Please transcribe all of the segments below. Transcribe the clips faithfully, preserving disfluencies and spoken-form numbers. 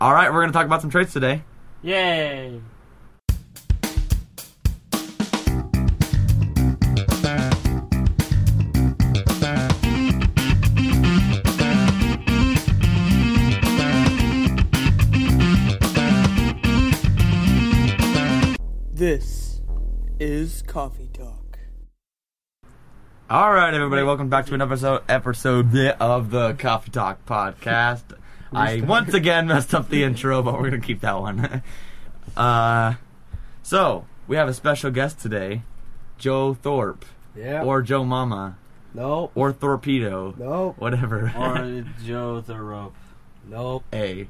All right, we're going to talk about some traits today. Yay! This is Coffee Talk. All right, everybody, welcome back to another episode, episode of the Coffee Talk podcast. I once again messed up the intro, but we're going to keep that one. uh, so, we have a special guest today, Joe Thorpe. Yeah. Or Joe Mama. Nope. Or Torpedo. Nope. Whatever. Or Joe the Rope. Nope. A.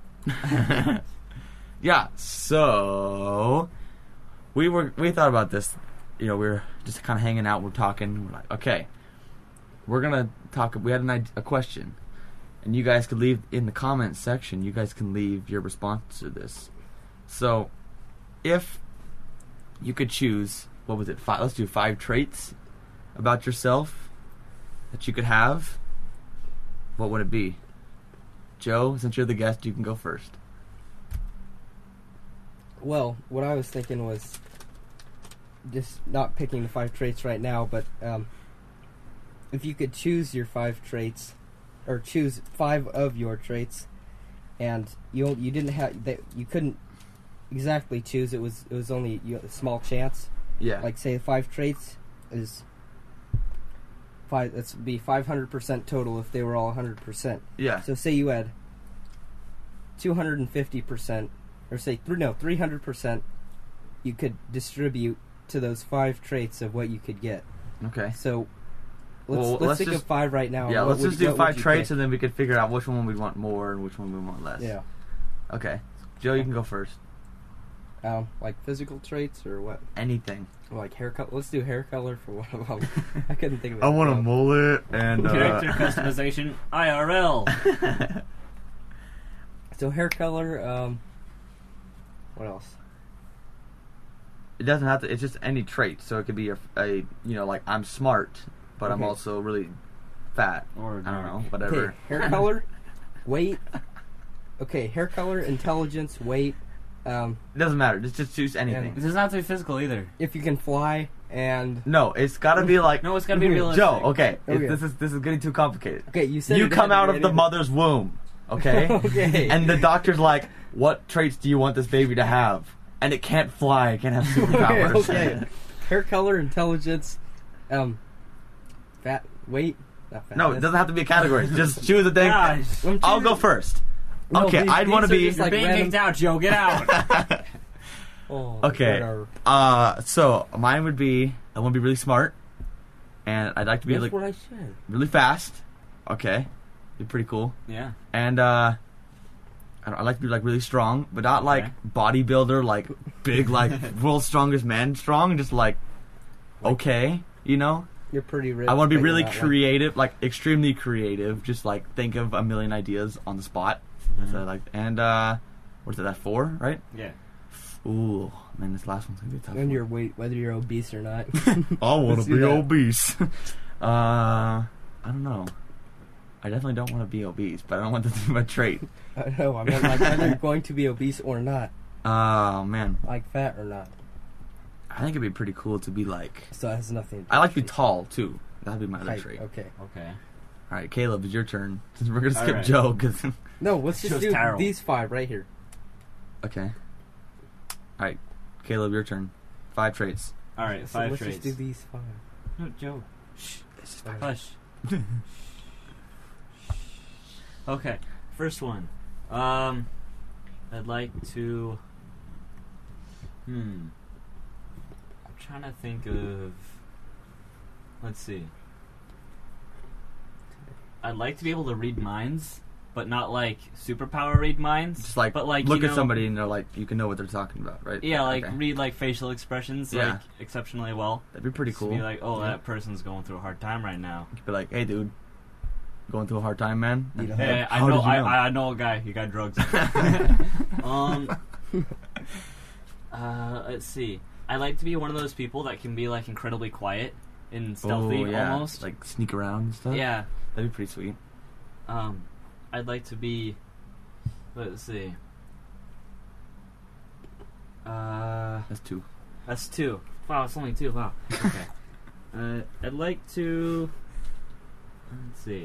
Yeah, so we were we thought about this. You know, we were just kind of hanging out. We're talking. We're like, okay, we're gonna talk. We had an idea, a question, and you guys could leave in the comments section. You guys can leave your response to this. So, if you could choose, what was it? Five, let's do five traits about yourself that you could have. What would it be? Joe, since you're the guest, you can go first. Well, what I was thinking was just not picking the five traits right now, but um, if you could choose your five traits, or choose five of your traits, and you you didn't have that you couldn't exactly choose. It was it was only you, a small chance. Yeah. Like say five traits is five. That's be five hundred percent total if they were all hundred percent. Yeah. So say you had two hundred and fifty percent. Or say, th- no, three hundred percent you could distribute to those five traits of what you could get. Okay. So, let's, Well, let's, let's think just- of five right now. Yeah, What let's would- just do what five would you traits pick? and then we could figure out which one we want more and which one we want less. Yeah. Okay. Joe, you can go first. Um, like physical traits or what? Anything. Like hair color? Let's do hair color for one of them. I couldn't think of it. I want a mullet and... Character Uh, customization, I R L. So hair color, um... what else? it doesn't have to... It's just any trait. So it could be a, a you know, like, I'm smart, but I'm Okay. also really fat. Or I don't know. Whatever. Okay, hair color, weight. Okay, hair color, intelligence, weight. Um, It doesn't matter. Just, just choose anything. It doesn't have to be physical either. if you can fly, and... No, it's got to be like... No, it's gotta be realistic. Joe, okay. Okay. It, this is this is getting too complicated. Okay, you said You it come had to out be of the anything. mother's womb, okay? Okay. And the doctor's like, what traits do you want this baby to have? And it can't fly, it can't have superpowers. Okay, okay. Hair color, intelligence, um, fat, weight. Not fat. No, it doesn't have to be a category. Just choose a thing. Gosh. I'm I'll go choosing- first. No, Okay, these- I'd want to these are be... just You're like being random- kicked out, Joe. Get out. Oh, Okay. whatever. uh, so, mine would be... I want to be really smart. And I'd like to be That's like what I said. really fast. Okay. Be pretty cool. Yeah. And, uh... I don't- I'd like to be like really strong, but not like Okay. bodybuilder, like big, like world's strongest man strong. Just like okay, you know. You're pretty rich. I want to be but really you're not, like- creative, like extremely creative. Just like think of a million ideas on the spot. That's what I like. And uh, what's it? That four, right? Yeah. Ooh, man, this last one's gonna be a tough. And one. your weight, whether you're obese or not. I want Let's to do be that. obese. uh, I don't know. I definitely don't want to be obese, but I don't want that to be my trait. I know. I meant like whether you're going to be obese or not, Oh man, like fat or not. I think it'd be pretty cool to be like. So it has nothing. To do I like to with be tall too. That'd be my other height. trait. Okay. Okay. All right, Caleb, it's your turn. Since we're gonna skip All right. Joe, because No, let's just Show's do terrible. these five right here. okay. All right, Caleb, your turn. Five traits. All right. So Five let's traits. just do these five. No, Joe. Shh. This is Hush. Okay. First one. Um, I'd like to. Hmm. I'm trying to think of. Let's see. I'd like to be able to read minds, but not like superpower read minds. Just like, but like look you at know, somebody and they're like, you can know what they're talking about, right? Yeah, like Okay. read like facial expressions Yeah. like exceptionally well. That'd be pretty Just cool. Be like, oh, Yeah. that person's going through a hard time right now. You could be like, hey, dude, going through a hard time, man. You know, Hey, I How know, did you I, know? I know a guy. He got drugs. um, uh, let's see. I like to be one of those people that can be like incredibly quiet and stealthy, Oh, yeah. almost. Like sneak around and stuff. Yeah. That'd be pretty sweet. Um, I'd like to be. Let's see. Uh, That's two. that's two. Wow, it's only two. Wow. Okay. uh, I'd like to. Let's see.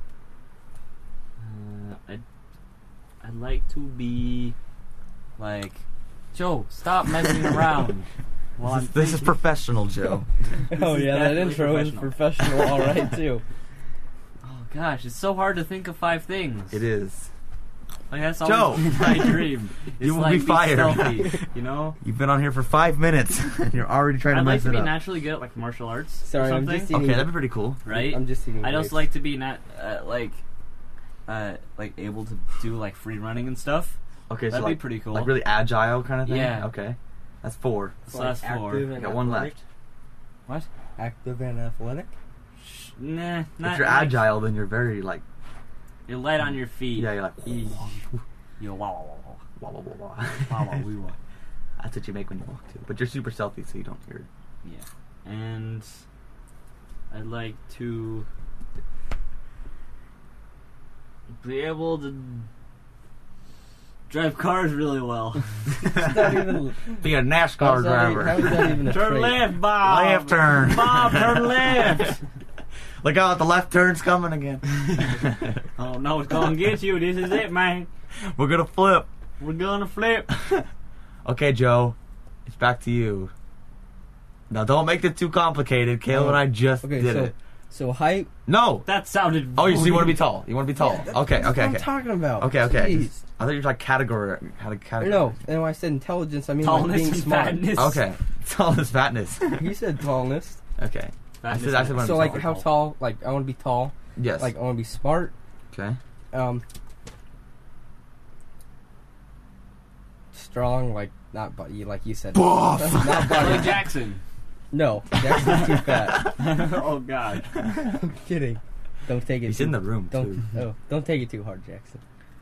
Uh, I'd I'd like to be like Joe. Stop messing around. Well, This, is, this is professional, Joe. Oh is yeah, that definitely intro is professional. professional, all right too. Oh gosh, it's so hard to think of five things. It is. Like that's Joe! always my dream. It's You will like be fired. Stealthy, you know. You've been on here for five minutes, and you're already trying to I'd like mess to it be up. naturally good at like martial arts. Sorry, or I'm something. just eating. Okay, that'd be pretty cool. right. I'm just eating. I'd also grapes. like to be not uh, like uh, like able to do like free running and stuff. Okay, so That'd like, be pretty cool. like really agile kind of thing? Yeah. Okay. That's four. So that's four. active I and got one athletic? left. What? Active and athletic. Nah, not If you're like- agile, then you're very like, You're light on your feet. yeah, you're like, You you wow wow wah, wah, wah, wah. wow wow wee, wah. That's what you make when you walk too. But you're super stealthy, so you don't hear it. Yeah, and I'd like to be able to drive cars really well. It's not even. Be a NASCAR How's that, e- driver. how is that even a Turn trait? left, Bob. Left turn. Bob, turn left. Look out, the left turn's coming again. Oh no, it's gonna get you. This is it, man. We're gonna flip. We're gonna flip. Okay, Joe, it's back to you. Now, don't make it too complicated. Caleb Oh, and I just Okay, did so it. so height. No. That sounded. Oh, you, so you want to be rude. tall? You want to be tall? Yeah, that's- okay, that's okay, what okay. I'm talking about. Okay, okay. Jeez. Just- I thought you were like category. How to category? No, and when I said intelligence, I mean like Tallness being and smart. fatness. Okay. Tallness, fatness. You said tallness. Okay. I said, I said when So I'm like tall. how tall? Like I want to be tall. Yes. Like I want to be smart. Okay. Um. Strong, like not buddy, like you said. Buff. Not Kelly buddy. Jackson. No, Jackson's too fat. Oh God. I'm kidding. Don't take it. He's too, in the room Don't. too. Oh, don't take it too hard, Jackson.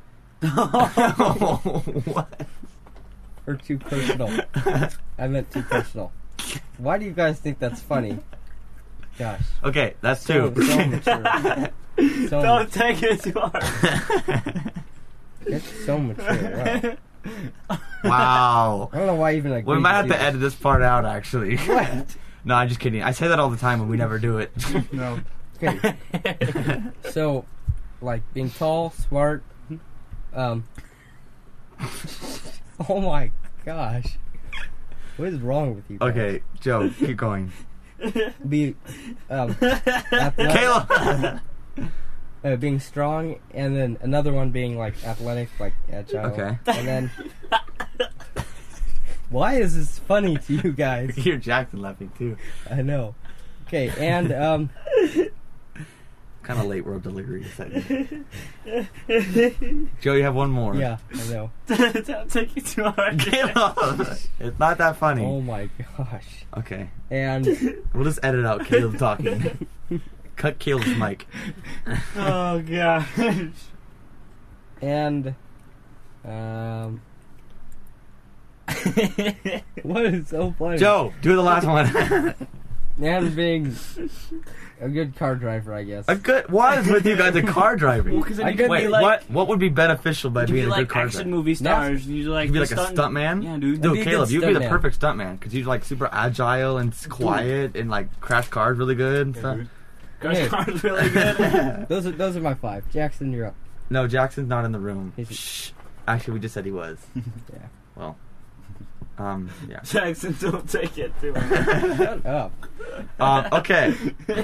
What? Or too personal. I meant too personal. Why do you guys think that's funny? Gosh. Okay, that's So, two. so mature. So, Don't take it too hard. it's so mature. Wow. Wow. I don't know why I even like. We might have to edit this part out, actually. What? No, I'm just kidding. I say that all the time, and we never do it. No. Okay. So, like being tall, smart. Um. Oh my gosh. What is wrong with you guys? Okay, Joe, keep going. Be um athletic, Kayla! uh, being strong, and then another one being like athletic, like agile. Okay. And then why is this funny to you guys? You're Jackson laughing, too. I know. Okay, and um Kind of late world delivery segment. Joe, you have one more. yeah, I know. Don't take it too hard. Caleb! It's not that funny. Oh my gosh. Okay. And We'll just edit out Caleb talking. Cut Caleb's mic. Oh gosh. and um what is so funny? Joe, do the last one. And being a good car driver, I guess. A good. What is with you guys and car driving? Well, 'cause then I you could could Wait, be like, what? What would be beneficial by you could being be a good like car action driver? movie stars. and You like You'd be the like a stunt- stunt man? Yeah, dude. Dude, be a good Caleb, you'd be the stuntman. perfect stunt man because you're like super agile and s- quiet and like crash cars really good and Yeah, stuff. dude. Crash Hey. car's really good. Those are those are my five. Jackson, you're up. No, Jackson's not in the room. He's- Shh. Actually, we just said he was. Yeah. Well, um, yeah. Jackson, don't take it too hard. Shut up. Um, okay.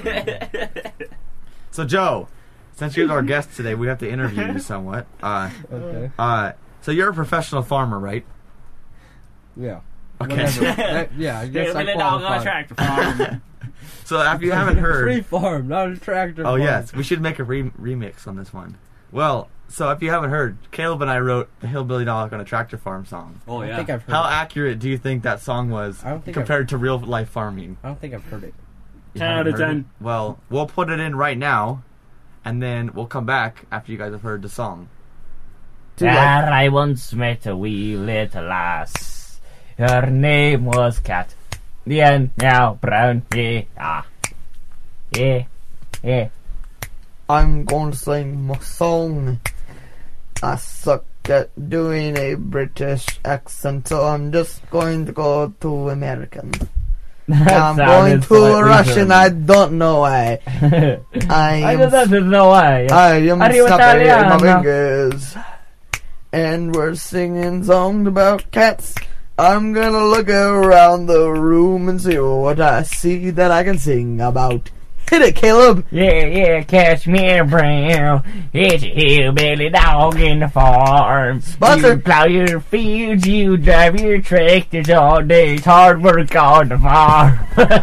So, Joe, since you're our guest today, we have to interview you somewhat. Uh, Okay. uh, so you're a professional farmer, right? Yeah. Okay. Whatever. That- yeah, I guess I Million dollar qualify. tractor farm. So if you haven't Free heard, farm, not a tractor oh farm. yes, we should make a re- remix on this one. Well, so if you haven't heard, Caleb and I wrote the Hillbilly Dog on a Tractor Farm song. Oh I yeah. think I've heard How it. accurate do you think that song was I don't think compared to real life farming? I don't think I've heard it. You ten out haven't of heard ten. it? Well, we'll put it in right now, and then we'll come back after you guys have heard the song. There I once met a wee little lass. Her name was Cat. The end now brown. Yeah, ah. Yeah, yeah. I'm gonna sing my song. I suck at doing a British accent, so I'm just going to go to American. I'm going to Russian. I don't know why. I I am, don't know why. I am Are you snapping my Italiano? fingers. And we're singing songs about cats. I'm gonna look around the room and see what I see that I can sing about. Hit it, Caleb! Yeah, yeah, Cashmere Brown. It's a hillbilly dog in the farm. Sponsor. You plow your fields, you drive your tractors all day. It's hard work on the farm.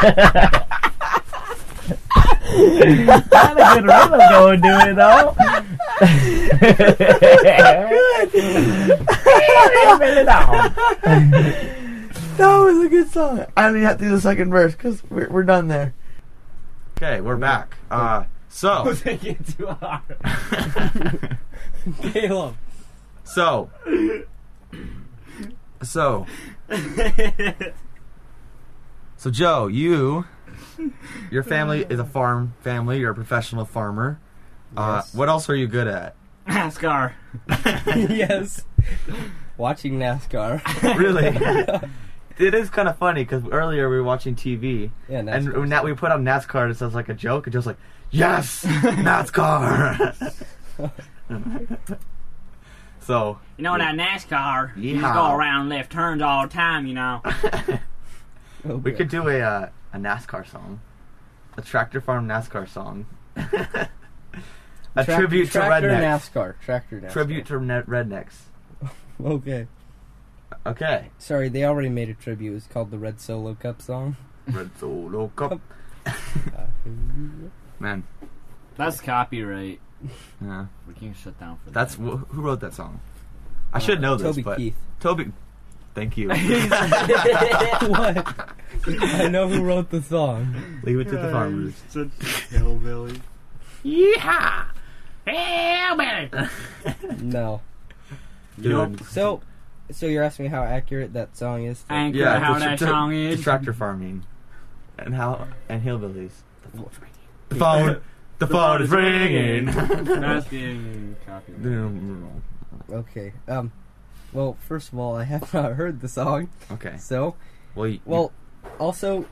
Not a good rhythm going to it though. Hillbilly dog. That was a good song. I don't even have to do the second verse because we're, we're done there. Okay, we're back. Uh, so, Thinking too hard. Caleb. so, so, so, Joe, you, your family is a farm family. You're a professional farmer. Uh, Yes. what else are you good at? NASCAR. Yes. Watching NASCAR. Really? It is kind of funny because earlier we were watching T V Yeah, and NASCAR. now we put on NASCAR and it sounds like a joke. And Joe's like, "Yes, NASCAR." So You know that NASCAR, you just Yeah. go around left turns all the time, you know. Oh, we boy. could do a uh, a NASCAR song, a tractor farm NASCAR song, a Trac- tribute to tractor rednecks. NASCAR. Tractor NASCAR. Tribute to ne- rednecks. Okay. Okay. Sorry, they already made a tribute. It's called the Red Solo Cup song. Red Solo Cup. Man, That's copyright. yeah. We can shut down for That's that. wh- who wrote that song. I should know this, Toby but Keith. Toby. Thank you. What? I know who wrote the song. Leave it to the farmers. Such hillbilly. Yeehaw! Hillbilly. No. Dude. So, so you're asking me how accurate that song is? to- Anchor Yeah, how the that tra- song the is. tractor farming, and how and hillbillies. The phone, the phone is ringing. That's being copyrighted. Okay. Um. Well, first of all, I have not heard the song, Okay. so Well, you, well. Also,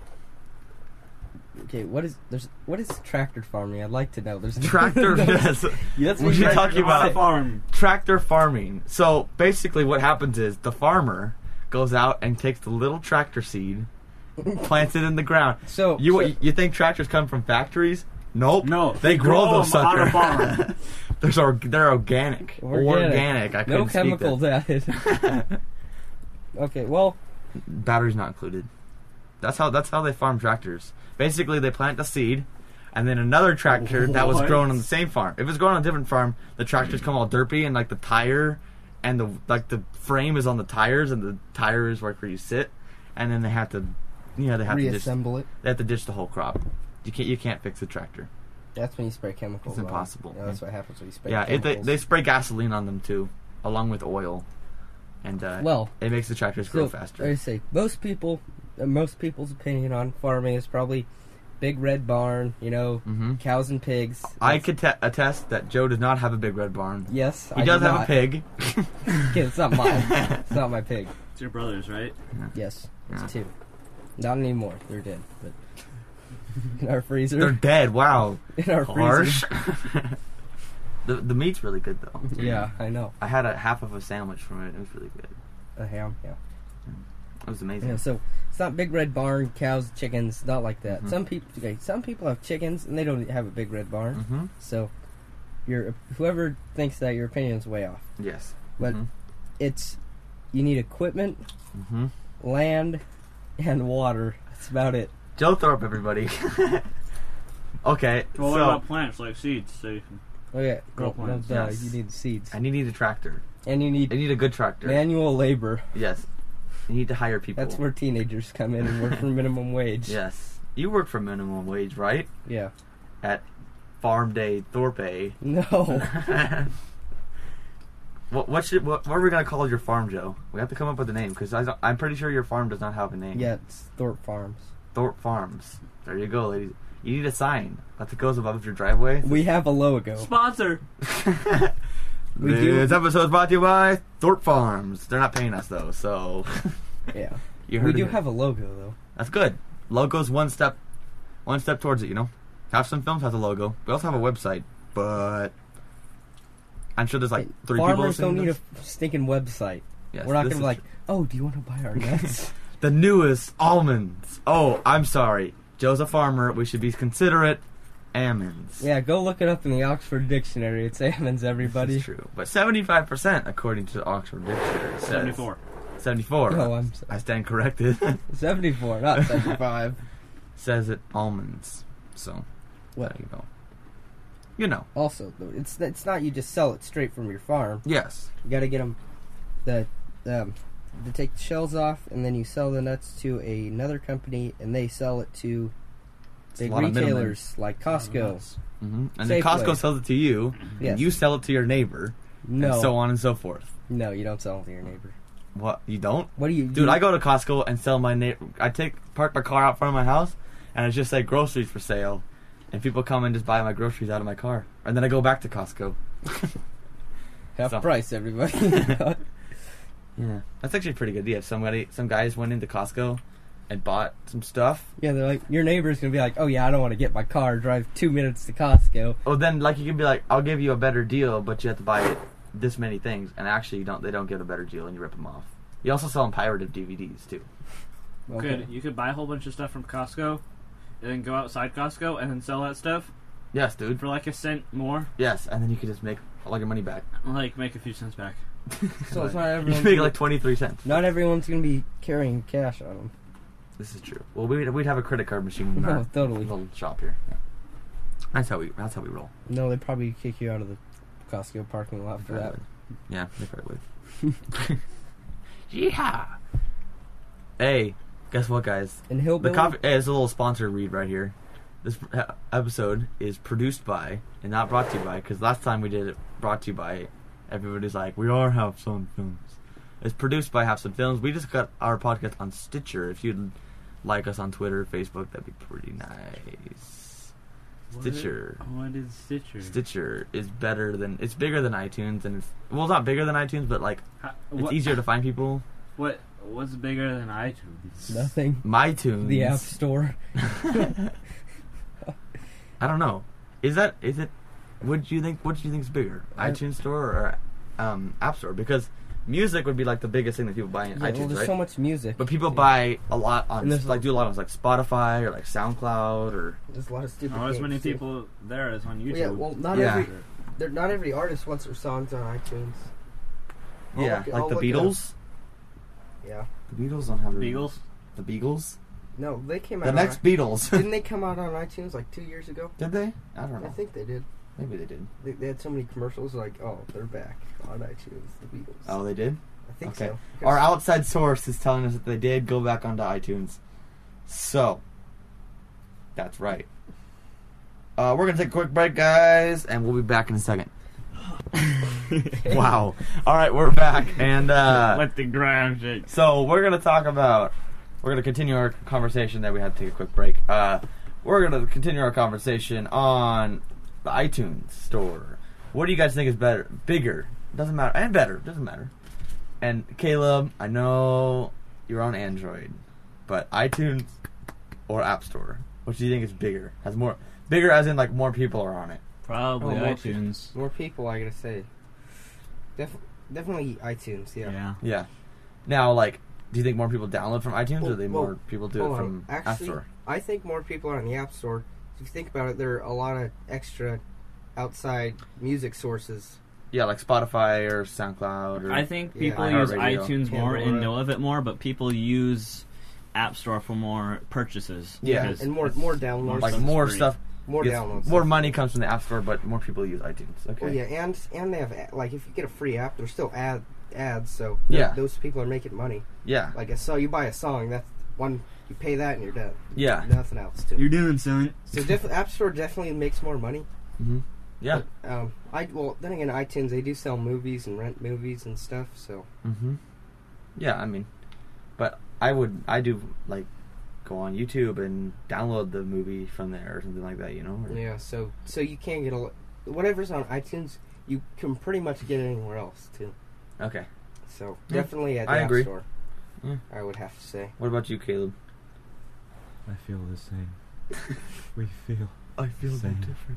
okay. What is there's what is tractor farming? I'd like to know. There's tractor. Yes. That's We what should you're talk talking about- farm. Tractor farming. So basically, what happens is the farmer goes out and takes the little tractor seed, plants it in the ground. So You so, you think tractors come from factories? Nope. No, They grow those them on a suckers. farm. There's or, they're organic. Organic. Organic. I no couldn't speak chemicals that. added. Okay. Well, Batteries not included. That's how that's how they farm tractors. Basically, they plant the seed, and then another tractor that was What? grown on the same farm. If it's grown on a different farm, the tractors come all derpy, and like the tire and the like the frame is on the tires, and the tire is like where you sit, and then they have to, you know, they have to just reassemble it. they have to ditch the whole crop. You can't you can't fix a tractor. That's when you spray chemicals. It's on it. impossible. Yeah, that's what happens when you spray. Yeah, it, they chemicals. they spray gasoline on them too, along with oil, and uh, Well, it makes the tractors grow so, faster. I say most people, uh, most people's opinion on farming is probably big red barn. You know, hmm cows and pigs. I That's- could te- attest that Joe does not have a big red barn. Yes, He I does do have not. a pig. Okay, it's not mine. It's not my pig. It's your brothers, right? Yes, it's Yeah. two. Not anymore. They're dead. But in our freezer. They're dead. Wow. in our Harsh. freezer. the the meat's really good though. Yeah, I know. I had a half of a sandwich from it. It was really good. A ham. Yeah. It was amazing. Yeah, so it's not big red barn, cows, chickens, not like that. Mhm. Some people, okay, some people have chickens and they don't have a big red barn. Mm-hmm. So, your whoever thinks that, your opinion's way off. Yes. But Mhm. it's you need equipment, Mm-hmm. land, and water. That's about it. Joe Thorpe, everybody. Okay, Well, what so about plants like seeds? So Oh yeah, Grow no, plants, no, duh, yes. you need seeds, and you need a tractor. and you You need need a good tractor. manual labor. Yes. You need to hire people. That's where teenagers come in and work for minimum wage. Yes. You work for minimum wage, right? Yeah. At Farm Day Thorpe. No. what what should what, what are we gonna call your farm, Joe? We have to come up with a name because I'm pretty sure your farm does not have a name. Yeah, it's Thorpe Farms. Thorpe Farms. There you go, ladies. You need a sign that goes above your driveway. We have a logo. sponsor. We do- This episode is brought to you by Thorpe Farms. They're not paying us though, so Yeah. you heard We it do here. have a logo though. That's good. Logo's one step, one step towards it. You know, Have Some Films has a logo. We also have a website, but I'm sure there's like Hey, three people. farmers don't listening need to a this. stinking website. Yes, We're not this gonna be is like, true. oh, do you want to buy our nuts? The newest almonds. Oh, I'm sorry. Joe's a farmer. We should be considerate. Almonds. Yeah, go look it up in the Oxford Dictionary. It's almonds, everybody. That's true. But seventy-five percent, according to the Oxford Dictionary, says seventy-four. seventy-four. No, I'm I stand corrected. seventy-four, not seventy-five. Says it almonds. So, What? there you go. You know. Also, though, it's it's not you just sell it straight from your farm. Yes. You got to get them the um, to take the shells off, and then you sell the nuts to another company, and they sell it to It's a big lot of middlemen. retailers like Costco. Mm-hmm. And then Safeway. Costco sells it to you, Yes. and you sell it to your neighbor, No, and so on and so forth. no, you don't sell it to your neighbor. What? You don't? What do you, Dude, you, I go to Costco and sell my neighbor. I take park my car out front of my house, and it's just like groceries for sale, and people come and just buy my groceries out of my car, and then I go back to Costco. half so- price, everybody. Yeah, that's actually a pretty good idea. Somebody, some guys went into Costco and bought some stuff. Yeah, they're like, your neighbor's gonna be like, oh yeah, I don't want to get my car, drive two minutes to Costco. Oh, then like you can be like, I'll give you a better deal, but you have to buy it this many things, and actually you don't. They don't get a better deal, and you rip them off. You also sell them pirated D V Ds too. Okay. Could you could buy a whole bunch of stuff from Costco, and then go outside Costco and then sell that stuff Yes, dude. for like a cent more, Yes, and then you can just make all your money back. like make a few cents back. So it's not You everyone's can make gonna- like twenty three cents. Not everyone's gonna be carrying cash on them. This is true. Well, we'd we'd have a credit card machine in No, our totally. little shop here. Yeah. That's how we. That's how we roll. No, they'd probably kick you out of the Costco parking lot for They that. probably would. Yeah, they probably would. Yeehaw! Hey, guess what, guys? And The Hillbilly, coffee. Hey, it's a little sponsor read right here. This uh, episode is produced by and not brought to you by, because last time we did it, brought to you by. Everybody's like, we are Have Some Films. It's produced by Have Some Films. We just got our podcast on Stitcher. If you'd like us on Twitter, Facebook, that'd be pretty nice. Stitcher. What, what is Stitcher? Stitcher is better than. It's bigger than iTunes, and it's well, it's not bigger than iTunes, but like How, it's what, easier to find people. What what's bigger than iTunes? nothing. MyTunes. The App Store. I don't know. Is that is it? What do you think? What do you think is bigger, I- iTunes Store or um, App Store? Because music would be like the biggest thing that people buy in Yeah, iTunes, well, there's right? so much music. But people buy a lot on And there's like do a lot on like Spotify or like SoundCloud or There's a lot of stupid. Not as games, many too. people there as on YouTube. Well, yeah, well, not Yeah. every. They're, not every artist wants their songs on iTunes. I'll yeah, look it- like I'll the look it up. Beatles. Yeah. The Beatles don't have their- Beagles. The Beagles. No, they came out. The on next i- Beatles. Didn't they come out on iTunes like two years ago? Did they? I don't I know. think they did. Maybe they did. They, they had so many commercials like, oh, they're back on iTunes. The Beatles. Oh, they did. I think Okay. so. Our Because- outside source is telling us that they did go back onto iTunes. So, that's right. Uh, we're going to take a quick break, guys, and we'll be back in a second. Wow. All right, we're back. And uh, Let the ground shake. so we're going to talk about, we're going to continue our conversation that we had to take a quick break. Uh, we're going to continue our conversation on the iTunes store. What do you guys think is better? Bigger. Doesn't matter. And better. Doesn't matter. And Caleb, I know you're on Android, but iTunes or App Store, which do you think is bigger? Has more bigger as in like more people are on it. Probably Oh, more iTunes. More people, I gotta say. Def- definitely iTunes, yeah. Yeah. Yeah. Now, like, do you think more people download from iTunes, or Well, do they well, more people do hold it on. from App Actually, Store? I think more people are on the App Store. If you think about it, there are a lot of extra outside music sources. Yeah, like Spotify or SoundCloud. Or, I think Yeah. people use iHeartRadio. iTunes more Pandora. and know of it more, but people use App Store for more purchases. Yeah. because And more it's- more downloads. like stuff's more free. stuff. more gets- downloads. More money comes from the App Store, but more people use iTunes. Okay. Well, yeah, and and they have a- like if you get a free app, there's still ad ads. So Yeah. th- those people are making money. Yeah. Like a so you buy a song, that's one you pay that and you're done. Yeah. Nothing else to. You're doing son. So def- App Store definitely makes more money. hmm Yeah. But, um, I well then again, iTunes they do sell movies and rent movies and stuff. So hmm Yeah, I mean, but I would, I do like go on YouTube and download the movie from there or something like that, you know? Or, yeah, so so you can't get a lo- whatever's on iTunes, you can pretty much get it anywhere else too. Okay. So Yeah, definitely at the I App agree. Store. Yeah. I would have to say. What about you, Caleb? I feel the same. We feel. I feel no Same. different.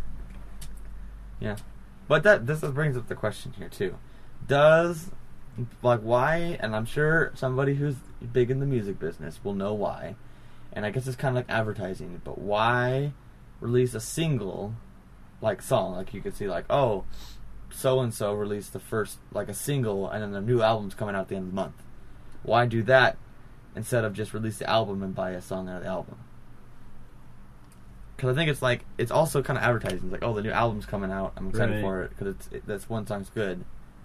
Yeah, but that this brings up the question here too. Does like why? And I'm sure somebody who's big in the music business will know why. And I guess it's kind of like advertising, but why release a single like song? Like you could see like, oh, so and so released the first like a single, and then the new album's coming out at the end of the month. Why do that instead of just release the album and buy a song out of the album? Because I think it's like it's also kind of advertising. It's like, oh, the new album's coming out. I'm excited Right. for it because it's it, that's one song's good.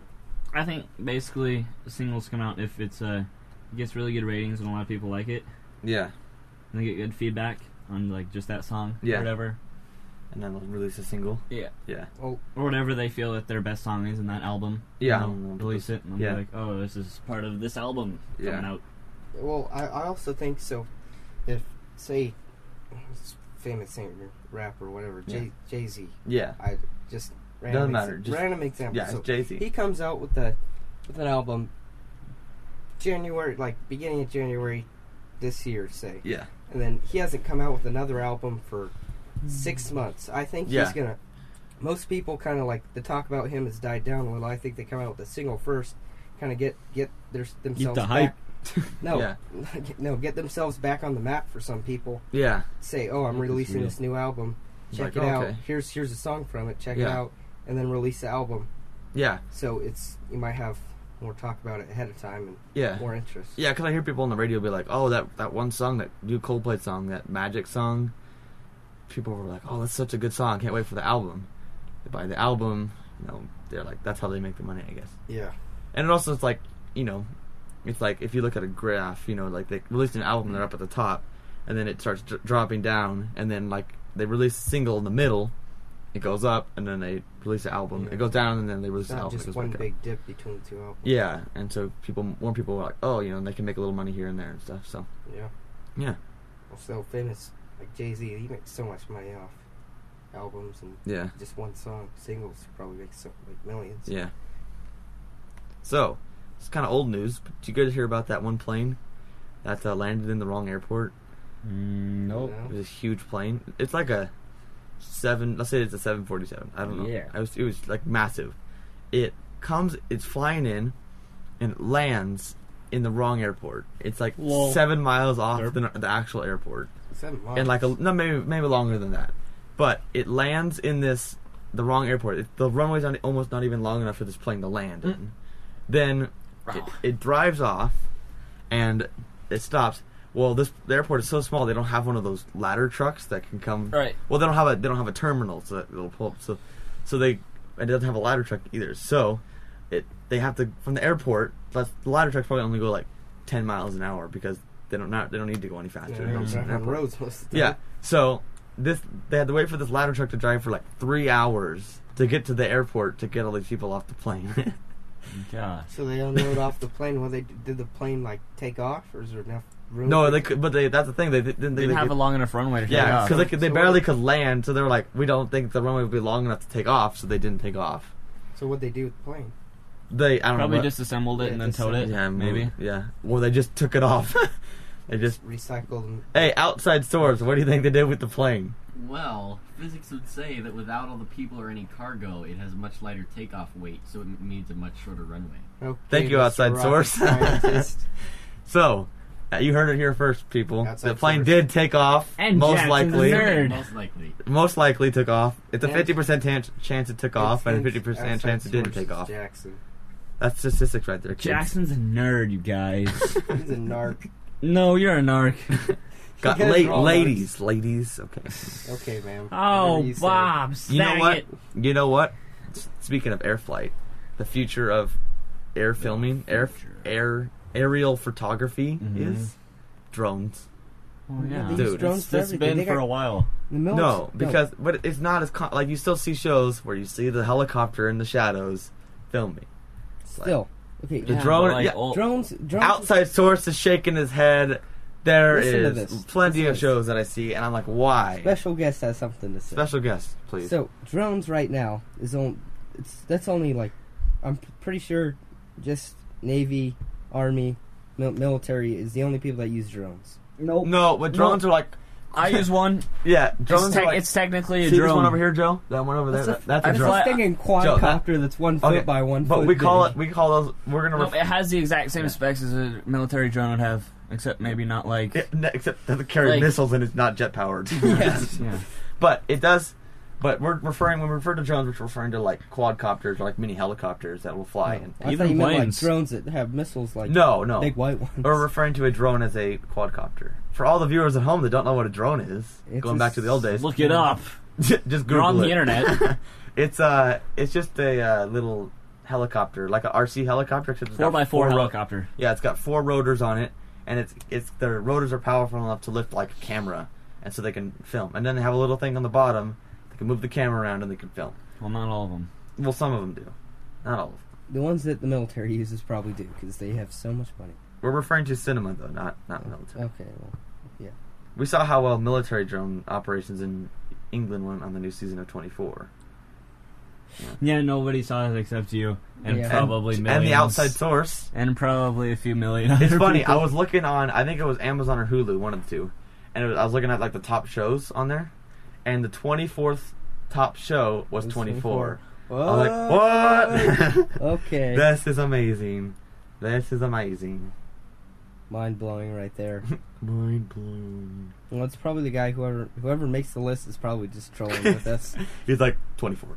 I think basically singles come out if it's uh, it gets really good ratings and a lot of people like it. Yeah, And they get good feedback on like just that song Yeah. or whatever. and then they'll release a single. Yeah. Yeah, Oh, Or whatever they feel that their best song is in that album. Yeah. And they'll release it and they'll Yeah. be like, oh, this is part of this album Yeah. coming out. well, I, I also think so. If say, this famous singer, rapper, whatever, Yeah. Jay Jay Z. yeah, I just random Doesn't matter, ex- just- random example. yeah. So It's Jay Z. he comes out with the with an album January, like beginning of January this year, say, Yeah, and then he hasn't come out with another album for six months. I think Yeah. he's gonna. Most people kind of like the talk about him has died down a little. I think they come out with a single first, kind of get get their themselves the back. hype. No, Yeah. no, get themselves back on the map for some people. yeah, Say, oh, I'm That's releasing real. this new album. Check Like, it out. okay. Here's here's a song from it. Check it Yeah. out, and then release the album. yeah, So it's you might have more talk about it ahead of time and yeah. more interest. Yeah, because I hear people on the radio be like, "Oh, that that one song, that new Coldplay song, that Magic song." People were like, "Oh, that's such a good song! Can't wait for the album." They buy the album, you know. They're like, that's how they make the money, I guess. Yeah. And it also is like, you know, it's like if you look at a graph, you know, like they released an album, they're up at the top, and then it starts dr- dropping down, and then like they release a single in the middle, it goes up, and then they release the album, Yeah. it goes down, and then they release It's the not album. it just goes one back up. big dip between the two albums. Yeah, and so people, more people are like, oh, you know, they can make a little money here and there and stuff. So Yeah. yeah, Also, famous like Jay Z, he makes so much money off albums and yeah, just one song. Singles he probably makes so like millions. yeah. So it's kind of old news. But did you guys hear about that one plane that uh, landed in the wrong airport? Mm, nope. It was a huge plane. It's like a seven. Let's say it's a seven forty-seven. I don't know. Yeah. It was. It was like massive. It comes. It's flying in, and it lands in the wrong airport. It's like Lol. seven miles off Derp. the, the actual airport, Seven miles. and like a no maybe maybe longer than that. But it lands in this the wrong airport. It, the runway's not, almost not even long enough for this plane to land in. Then it, it drives off, and it stops. Well, this the airport is so small they don't have one of those ladder trucks that can come. Right. Well, they don't have a they don't have a terminal so that it'll pull up. So, so they it doesn't have a ladder truck either. So, it they have to from the airport. But the ladder trucks probably only go like ten miles an hour because they don't not they don't need to go any faster. Yeah, It they don't goes drive from the on airport. roads most of the Yeah. time. So this they had to wait for this ladder truck to drive for like three hours to get to the airport to get all these people off the plane. Gosh. So they unload off the plane. Well, they did the plane like take off, or is there enough room? no, for they it? could, but they that's the thing they didn't. They They, didn't have could, a long enough runway to take yeah, off. because they, could- they So barely what- could land. So they were like, we don't think the runway would be long enough to take off, so they didn't take off. So what they do with the plane? They I don't Probably know. what- disassembled it Yeah, and then towed it. yeah, maybe. maybe yeah. Well, they just took it off. They just Recycled and hey, outside source. What do you think they did with the plane? Well, physics would say that without all the people or any cargo, it has a much lighter takeoff weight, so it means a much shorter runway. okay, Thank you, Mister outside Rocket source. Scientist. So, uh, you heard it here first, people. Outside the plane source. did take off. And most Jackson's a likely, nerd. Most likely. most likely took off. It's a And- fifty percent tan- chance it took off, and a It's- fifty percent outside chance it didn't source take is off. Jackson. That's statistics right there, kids. Jackson's a nerd, you guys. He's a narc. No, you're a narc. Got You guys la- are all ladies, ladies. Okay. Okay, man. Oh, Whatever you say. Bob, You know snag what? it. You know what? S- Speaking of air flight, the future of air filming, air future. air aerial photography Mhm. is drones. Oh, yeah. They Dude, use drones It's, for it's everything. been They for got- a while. The military- No, because but it's not as con- like you still see shows where you see the helicopter in the shadows filming. still okay. The Yeah, drone- but like, yeah, all- drones, drones. Outside source is shaking his head. There Listen to is this. plenty Listen of to shows that I see, and I'm like, why? Special guest has something to say. Special guest, please. So drones right now is on it's that's only like, I'm p- pretty sure, just Navy, Army, mil- military is the only people that use drones. Nope. No, but drones are like I use one. yeah, drones It's, are tec- like it's technically a see drone. this one over here, Joe. That one over there. That's That, a- that's a I It's drone. fly- a thinking Joe, that- quadcopter that's one foot Okay, by one but foot. we call big. it. We call those. We're gonna. No, Ref- it has the exact same Yeah. specs as a military drone would have, except maybe not like. it, ne- except it doesn't carry Like- missiles and it's not jet powered. Yes. Yeah. But it does. But we're referring when we refer to drones, we're referring to like quadcopters or like mini helicopters that will fly. And I Even thought you meant like planes. drones that have missiles like no, no. big white ones. We're referring to a drone as a quadcopter. For all the viewers at home that don't know what a drone is, It's going a back to the old days, Look it up. just Google You're on it. the internet. It's uh, it's just a uh, little helicopter, like a R C helicopter. except it's Four got by four ro- helicopter. Yeah, it's got four rotors on it, and it's it's the rotors are powerful enough to lift like a camera, and so they can film. And then they have a little thing on the bottom. They can move the camera around and they can film. Well, not all of them. Well, some of them do, not all of them. The ones that the military uses probably do because they have so much money. We're referring to cinema though, not not military. Okay, well, We saw how well military drone operations in England went on the new season of twenty-four. Yeah, nobody saw it except you, and Yeah. probably and, millions. and the outside source. and probably a few million. It's other funny. people. I was looking on. I think it was Amazon or Hulu, one of the two, and it was, I was looking at like the top shows on there, and the twenty-fourth top show was It was twenty-four. twenty-four. I was like, what? Okay. This is amazing. This is amazing. Mind blowing right there. Mind blown. Well, it's probably the guy whoever whoever makes the list is probably just trolling with us. He's like twenty-four.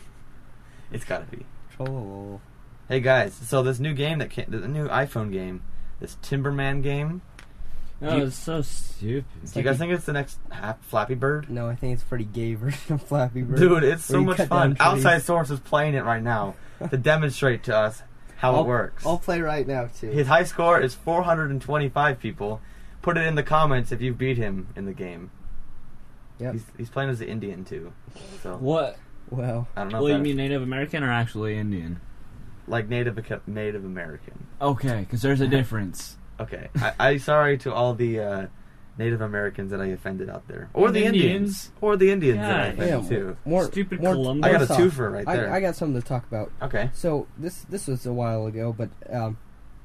It's gotta be. Troll. Hey guys, so this new game that came, the new iPhone game, this Timberman game. Oh, you- it's so stupid. Do you guys think it's the next half Flappy Bird? No, I think it's a pretty gay version of Flappy Bird. Dude, it's Where so you much cut fun. down trees. Outside Source is playing it right now to demonstrate to us how I'll, it works. I'll play right now too. His high score is four hundred twenty-five people. Put it in the comments if you beat him in the game. Yep. He's, he's playing as the Indian too. So What? Well, I don't know. Well, if you that's mean Native American or actually Indian? like Native Native American. Okay, because there's a difference. Okay, I, I sorry to all the uh, Native Americans that I offended out there, or And the Indians, Indians. or the Indians that I Yeah. offended yeah, too. more Stupid more, Columbus. I got more a soft. twofer right there. I, I got something to talk about. Okay. So this this was a while ago, but um,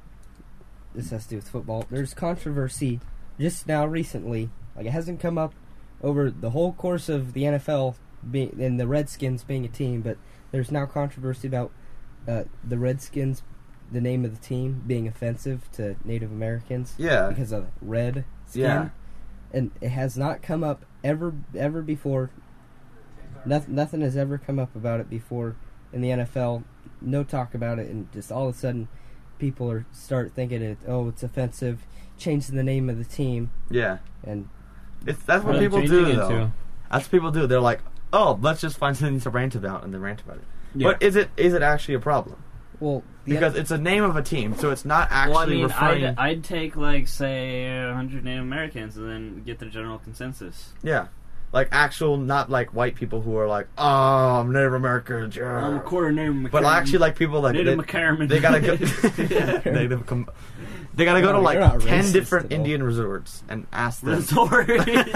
this has to do with football. There's controversy just now recently. Like it hasn't come up over the whole course of the N F L being and the Redskins being a team, but there's now controversy about uh, the Redskins, the name of the team, being offensive to Native Americans Yeah. because of red skin. Yeah. And it has not come up ever ever before. Nothing nothing has ever come up about it before in the N F L. No talk about it, and just all of a sudden, people are start thinking it. Oh, it's offensive. Changing the name of the team, Yeah. and It's that's what What I'm people changing do it though. to. That's what people do. They're like, oh, let's just find something to rant about, and they rant about it. Yeah. But is it is it actually a problem? well, the Because it's a name of a team, so it's not actually Well, I mean, referring. I'd, I'd take, like, say, one hundred Native Americans and then get the general consensus. Yeah, like actual, not like white people who are like, oh, I'm Native American, yeah. I'm a quarter Native American. But actually, like people like Native they, American. they gotta go. Native. Com- they gotta go No, to like you're not ten racist different at all. Indian resorts and ask them. Resorts.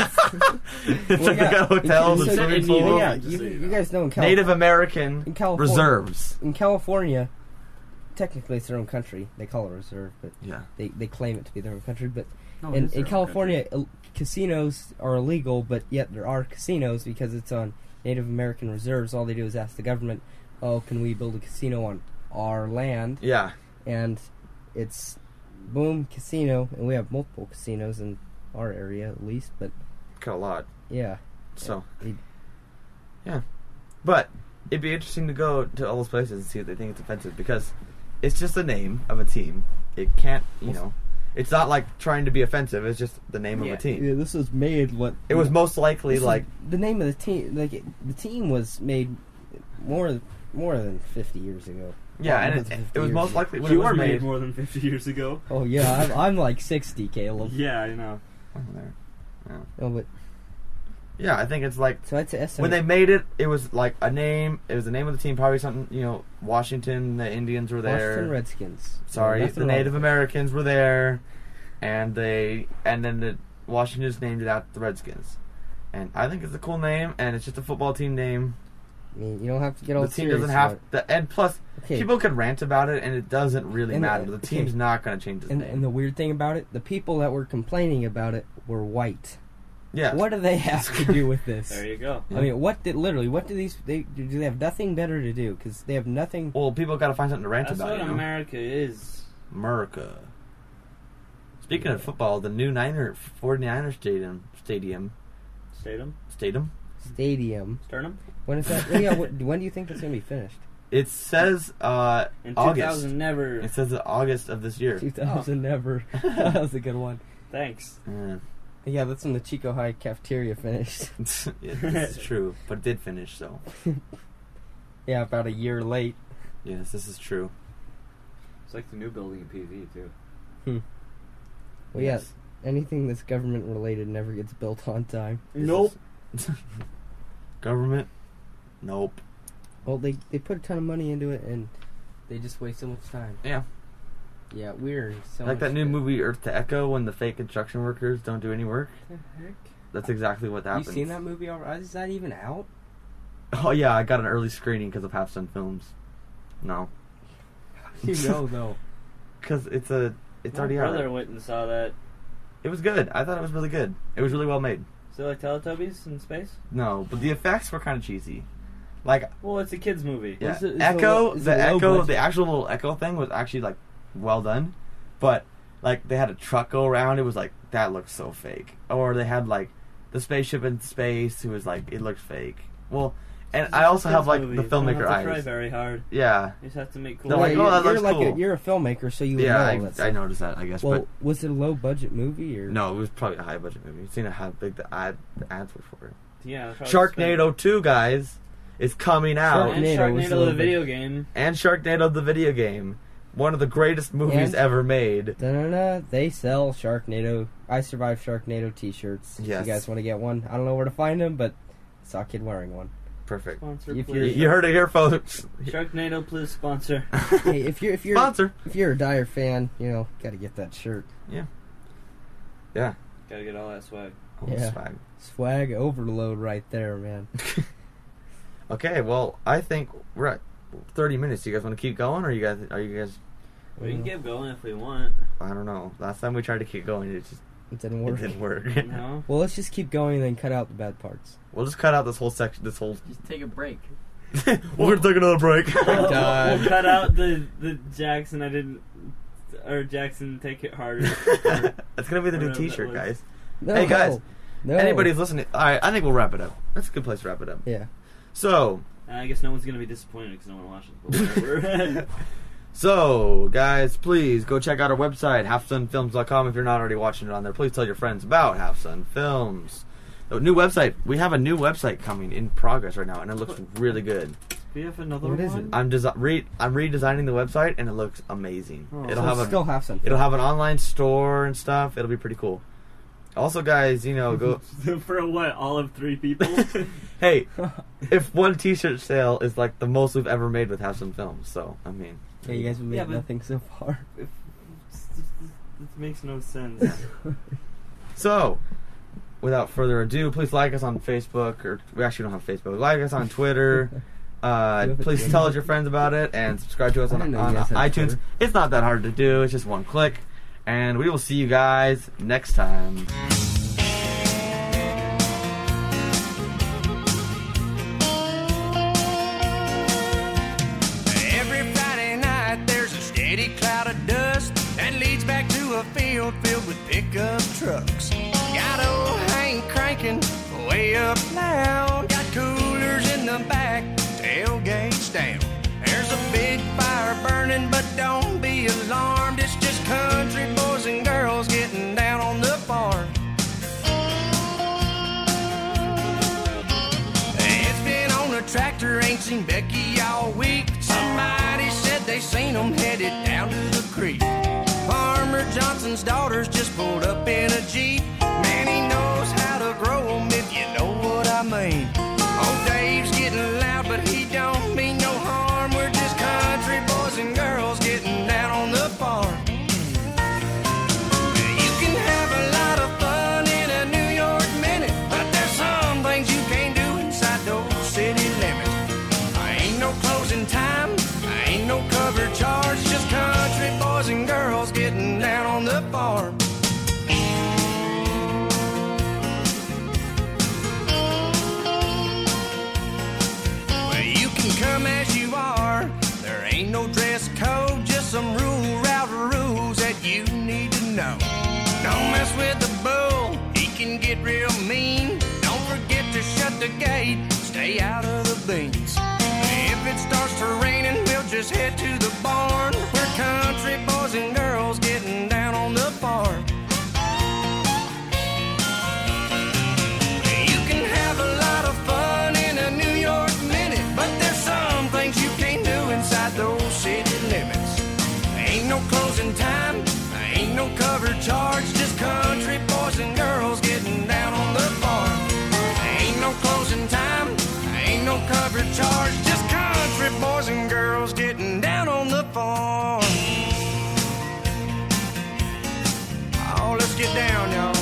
It's like they got hotels and so- swimming Indian, pools. yeah, just you, so you you know. guys know in, Cali- Native American in California, reserves. in California, technically it's their own country. They call it a reserve, but Yeah. they, they claim it to be their own country. But No, in, it's in their own California, il- casinos are illegal, but yet there are casinos because it's on Native American reserves. All they do is ask the government, "Oh, can we build a casino on our land?" Yeah. And it's boom casino, and we have multiple casinos in our area at least. But Got a lot. yeah, So. it- Yeah. But it'd be interesting to go to all those places and see if they think it's offensive because it's just the name of a team. It can't, you know, it's not like trying to be offensive. It's just the name yeah, of a team. yeah, this was made what It was most likely this is- like the name of the team. Like it, the team was made more more than fifty years ago. yeah, Well, and more it, than it fifty was years most ago. likely when You it was were made made. more than fifty years ago. Oh yeah, I'm, I'm like sixty, Caleb. Yeah, I know. Oh, there. Oh, but Yeah, I think it's like so I'd estimate when they made it, it was like a name. It was the name of the team, probably something. You know, Washington. The Indians were there. Washington Redskins. Sorry, Nothing the wrong Native with it. Americans were there, and they and then the Washington just named it out the Redskins, and I think it's a cool name, and it's just a football team name, I mean, you don't have to get all The team serious doesn't have about to, and plus, it. Okay. people can rant about it, and it doesn't really And the- matter. The okay. team's not going to change its And, name. and the weird thing about it, the people that were complaining about it were white. yeah. What do they have to do with this? There you go. I mean, what did literally? What do these? They do they have nothing better to do? Because they have nothing. Well, people got to find something to rant That's about. what You know? America is. America. Speaking of football, the new Niner 49er stadium, stadium, Stadium? stadium. Stadium. Sternum? When is that? yeah. What, when do you think that's gonna be finished? It says uh, In August. two thousand, never. It says August of this year. two thousand never. That was a good one. Thanks. Uh, Yeah, that's when the Chico High cafeteria finished. yeah, this is true, but it did finish. So Yeah, about a year late. yes, this is true. It's like the new building in P V too. Well, Yes. yeah, anything that's government related never gets built on time. Nope. Government. Nope. Well, they they put a ton of money into it, and they just waste so much time. Yeah. Yeah, we're so Like much that new shit. movie Earth to Echo when the fake construction workers don't do any work. What the heck? That's exactly what You happens. seen that movie already? Is that even out? Oh yeah, I got an early screening because of Half Sun Films. No, You know, though. because it's a it's My already brother out. went and saw that. It was good. I thought it was really good. It was really well made. Is it like Teletubbies in space? No, but the effects were kind of cheesy. Like Well, it's a kids' movie. yeah, Is it- is it Echo, low- is the it low Echo, budget? the actual little Echo thing was actually like well done, but like they had a truck go around. It was like that looked so fake. Or they had like the spaceship in space. It was like it looked fake. Well, and It's I a also kids' have like movie. the You don't filmmaker have to try eyes. very hard. Yeah, You just have to make cool. They're Yeah, like, you're, oh, that you're looks like cool. A, you're a filmmaker, so you would yeah, know I, all that I stuff. noticed that. I guess, Well, but was it a low budget movie or no, it was probably a high budget movie. You've seen how big the ad the ads were for it. Yeah. probably Sharknado two, guys, is coming out, And Sharknado was a Sharknado, little the bit- video game. and Sharknado the video game, one of the greatest movies And- ever made. Da-da-da, they sell Sharknado. I Survived Sharknado T-shirts. If Yes. you guys want to get one, I don't know where to find them, but I saw a kid wearing one. Perfect. Sponsor, If You, you're- please. you heard it here, folks. Sharknado, please sponsor. Hey, if you're if you're Sponsor. if you're a Dyer fan, you know, got to get that shirt. Yeah. Gotta get all that swag. Oh, Yeah. swag. Swag overload right there, man. Okay, well, I think we're at thirty minutes. You guys want to keep going, or you guys are you guys? We can keep going if we want. I don't know. Last time we tried to keep going, it just It didn't it work. didn't work. No. Well, let's just keep going and then cut out the bad parts. We'll just cut out this whole section. This whole. Just take a break. We're gonna take another break. We'll, time. we'll cut out the the Jackson. I didn't. Or Jackson, take it harder. That's gonna be the new Whatever that T-shirt, was. guys. No, Hey, guys. no. Anybody's listening? All right, I think we'll wrap it up. That's a good place to wrap it up. Yeah. So, I guess no one's gonna be disappointed because no one watches. But whatever. so guys, please go check out our website, half sun films dot com. If you're not already watching it on there, please tell your friends about Half Sun Films. The new website. We have a new website coming in progress right now, and it looks really good. we have another What one. is it? I'm desi- re- I'm redesigning the website, and it looks amazing. Oh. It'll So have a still have some. it'll have an online store and stuff. It'll be pretty cool. Also, guys, you know, go. For what? All of three people? Hey, if one T-shirt sale is like the most we've ever made with Half Sun Films, so I mean, Yeah, you guys have made Yeah, but- nothing so far. It makes no sense. so without further ado, please like us on Facebook, or we actually don't have Facebook. Like us on Twitter. Uh, You have a please Twitter? tell your friends about it and subscribe to us I on, didn't know on you guys had a iTunes. Twitter. It's not that hard to do. It's just one click, and we will see you guys next time. Every Friday night there's a steady cloud of dust that leads back to a field filled with pickup trucks. Got old Hank cranking way up loud. Got coolers in the back, tailgates down. There's a big fire burning, but don't be alarmed. It's just country boys and girls getting down on the farm. It's been on a tractor, ain't seen Becky all week. Somebody said they seen them headed down to the creek. Farmer Johnson's daughters just pulled up in a Jeep. Man, he knows how to grow 'em, if you know what I mean. Oh, Dave's getting loud, but he don't mean no harm. We're just country boys and girls getting down on the farm. You can have a lot of fun in a New York minute, but there's some things you can't do inside those city limits. down on the farm. Well, you can come as you are. There ain't no dress code, just some rule router rules that you need to know. Don't mess with the bull, he can get real mean. Don't forget to shut the gate, stay out of the beans. If it starts to raining, we'll just head to the barn. We're country boys and girls getting down on the farm. You can have a lot of fun in a New York minute, but there's some things you can't do inside those city limits. Ain't no closing time, ain't no cover charge, just country boys and girls getting down on the farm. Ain't no closing time, ain't no cover charge, just country boys and girls getting down on the farm. Oh, let's get down, y'all.